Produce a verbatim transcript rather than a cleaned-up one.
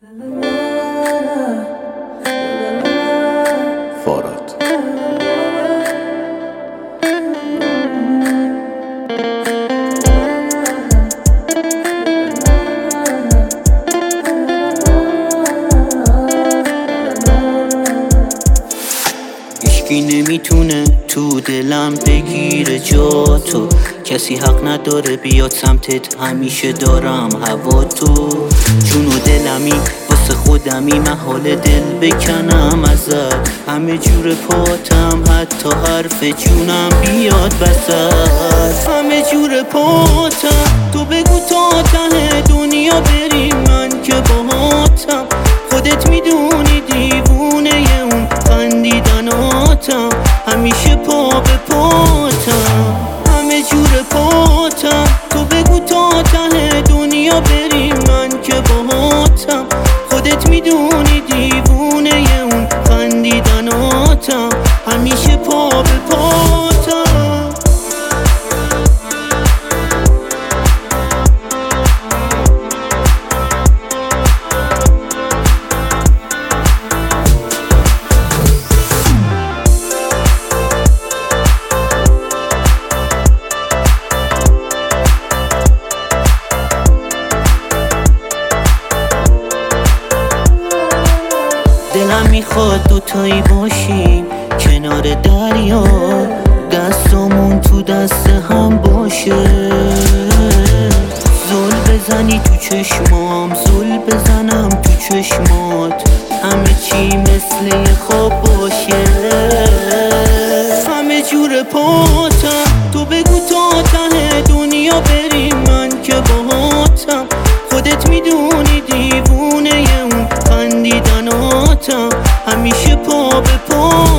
فاراد هیچکی نمیتونه تو دلم بگیره جا تو، کسی حق نداره بیاد سمتت، همیشه دارم هوا تو. جون و دلمی واسه خودمی، محال دل بکنم ازت، همه جور پاتم حتی حرف جونم بیاد وسط. همه جور پاتم تو بگو تا ته دنیا بریم، من که باهاتم، خودت میدونی دیوونه اون خندیدناتم، همیشه پا به پاتم. همه جور پاتم تو بگو تا ته دنیا بریم، من که باهاتم، خودت میدونی دیوونه اون خندیدناتم، همیشه پا به پاتم. دلم میخواد دوتایی باشیم کنار دریا، دستامون تو دست هم باشه، زل بزنی تو چشمام، زل بزنم تو چشمات، همه چی مثل یه خواب باشه. همه جور پاتم تو بگو تا ته دنیا بریم، من که باهاتم، خودت میدونی دیوونه اون خندیدناتم، همیشه پا به پا.